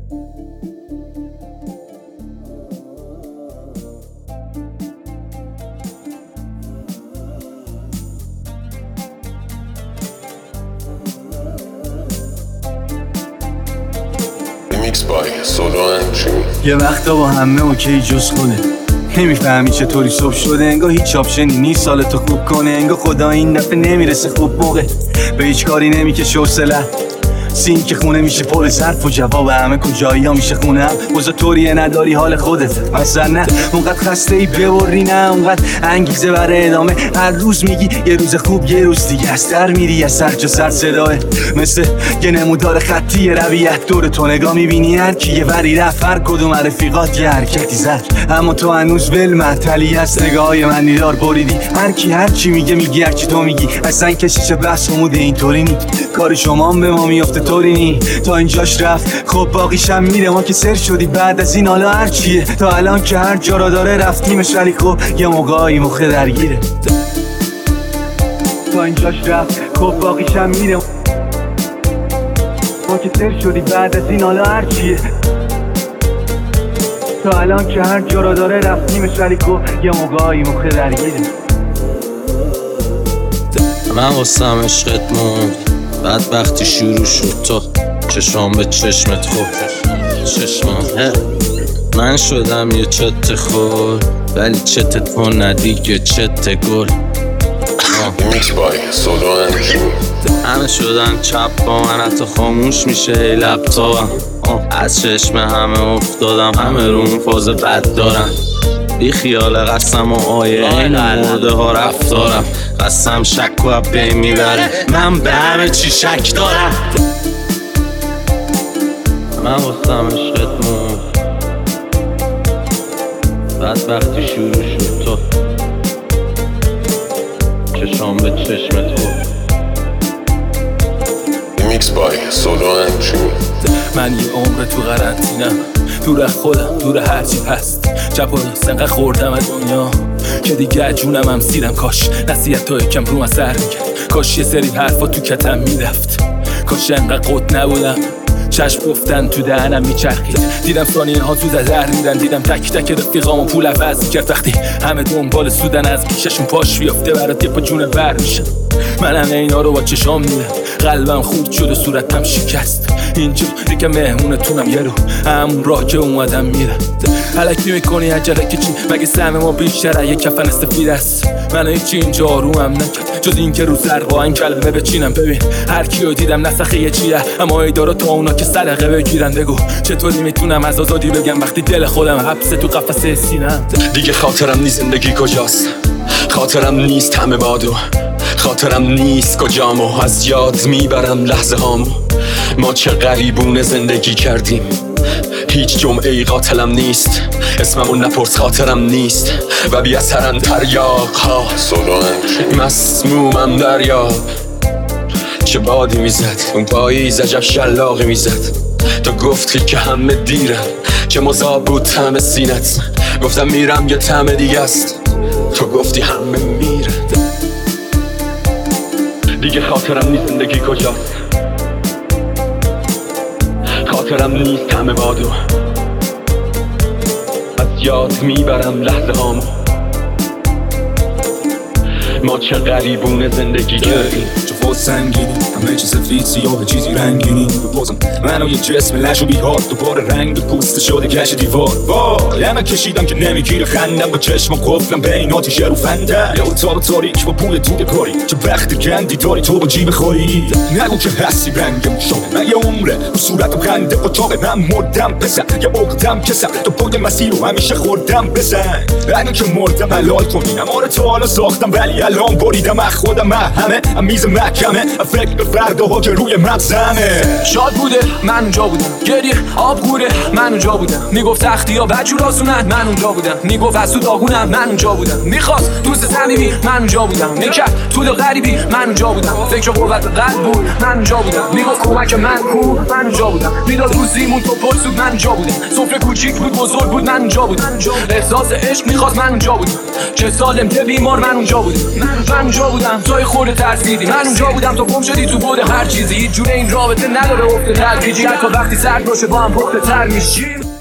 یه وقتا با همه اوکی جز خونه نمیفهمی چطوری صبح شده، انگار هیچ آپشنی نیست سالتو خوب کنه، انگار خدا این دفعه نمیرسه خوب موقع، به هیچ کاری نمیکشه حوصله، سین که خونه میشه پر ظرف و جواب همه کجایی ها میشه خونه هم بزا طوریه نداری حال خودت مثلا نه اونقدر خسته ای ببری نه اونقدر انگیزه برای ادامه، هر روز میگی یه روز خوب یه روز دیگه از در میری از سر جا سر صداه مثل یه نمودار خطی رویت دور تو نگاه میبینی هر کی یه وری رفت هر کدوم رفیقات یه حرکتی زد اما تو هنوز ول معطلی از نگاهای من دیدار بریدی هر کی هر چی میگه میگی هر چی تو میگی اصلا کشیش بحث عموده اینطوری نی کار شما به ما میافته طوری نی تا اینجاش رفت خب باقیشم میره ما که سر شدی بعد از این حالا هر چیه تا الان که هر جا را داره رفتیمش ولی خب یه موقعی مخه درگیره تا اینجاش رفت خب باقیشم میره ما که سر شدی بعد از این حالا هر چیه تا الان که هر جا را داره رفتیمش ولی خب یه موقعی مخه درگیره من واسم عشقت موند بعد وقتی شروع شد تو چشام به چشمت خود چشمان من شدم یه چت خور ولی چت تو ندیگه چت گل همه شدن چپ با من حتی خاموش میشه ای لپتاپم از چشم همه افتادم همه رو اون فاز بد دارم بی خیال قسم و آیه این مرده ها رفتارم قسم شک و بین میبره من به همه چی شک دارم من واسم عشقت موند بعد وقتی شروع شد تو چشام به چشمت خود میکس بای سولو انجو من یه عمر تو قرنطینم دور از خودم دور هرچی هست جب و راست انقدر خوردم از دنیا که دیگه جونم هم سیرم کاش نصیحت تو یکم رو من سر میکرد کاش یه سری حرفا تو کتم میرفت کاش انقدر قد نبودم چشم گفتن تو دهنم میچرخید دیدم ثانیه ها تو در میرن دیدم تک تک رفیقامو پول عوض میکرد وقتی همه دنبال سودن از پیششون پاش بیافته برات یه پا جونه بر میشن من همه اینا رو با چشام میدم قلبم خورد شد و صورتم شکست اینجا دیگه مهمونتونم یه رو همون راه که اومدم میرم حلکی میکنی عجله که چی مگه سهم ما بیشتره یه کفن سفید است منو هیچی اینجا آرومم نکرد جز این که رو زرقا این کلمه بچینم ببین هر کیو دیدم نسخه یه چیه اما ایدارو تا اونا که صدقه بگیرن بگو چطوری میتونم از آزادی بگم وقتی دل خودم حبسه تو قفسه سینم دیگه خاطرم نیست زندگی کجاست خاطرم نیست همه بادو خاطرم نیست کجامو از یاد میبرم لحظه هامو ما چه غریبونه زندگی کردیم هیچ جمعه ای قاتلم نیست اسممو نپرس خاطرم نیست و بی اثرن تریاق ها مسمومم دریاب چه بادی میزد اون پاییز عجب شلاقی میزد تو گفتی که همه دیرم چه مذاب بود طعم سینت گفتم میرم یه طعم دیگه است تو گفتی همه میرن دیگه خاطرم نیست زندگی کجاست خاطرم نیست همه بادو از یاد میبرم لحظه هامو ما چه غریبونه زندگی کردیم چه فاز سنگینی همه چیز سفید سیاه چیزی رنگینی بپازم منو یه جسم لش و بیهار دوباره رنگ پوست شده کش دیوار وای همه کشیدم که نمیگیره خندم با چشمم قفلم به این آتیش رو فنده یا اتاق تاریک با پول دود کاری چه وقت گندی داری تو با جیب خوری نگو که هستی رنگم شده من یه عمره رو صورتم خنده اتاق من مردم بزن یه عقدم کسم تو پای مسیر رو همیشه خوردم بزن اگه که مردم حلال کنی نماره تا حالا ساختم ولی الان بریدم از خودم همه میز محکمه فکر به فرداها که روی مغزمه شاد بوده من اونجا بودم گریه آب گوره من اونجا بودم میگفت تختی یا بجور آسونن من اونجا بودم میگفت از تو داغونم من اونجا بودم میخواست دوست صمیمی من اونجا بودم میکرد تو دل غریبی من اونجا بودم فکر قوت قلب بود من اونجا بودم میگفت کمک من کو من اونجا بودم میداد روزیمون تو پرسود من اونجا بودم سفره کوچیک بود بزرگ بود من اونجا بودم احساس عشق میخواست من اونجا بودم چه سالم که بیمار من اونجا بودم من اونجا بودم توی خورده ترسیدی، من اونجا بودم تو گم شدی تو بود هر چیزی. هیچ جوره این رابطه نداره افت تدریجی، حتی وقتی سرد باشه با هم پخته تر میشیم.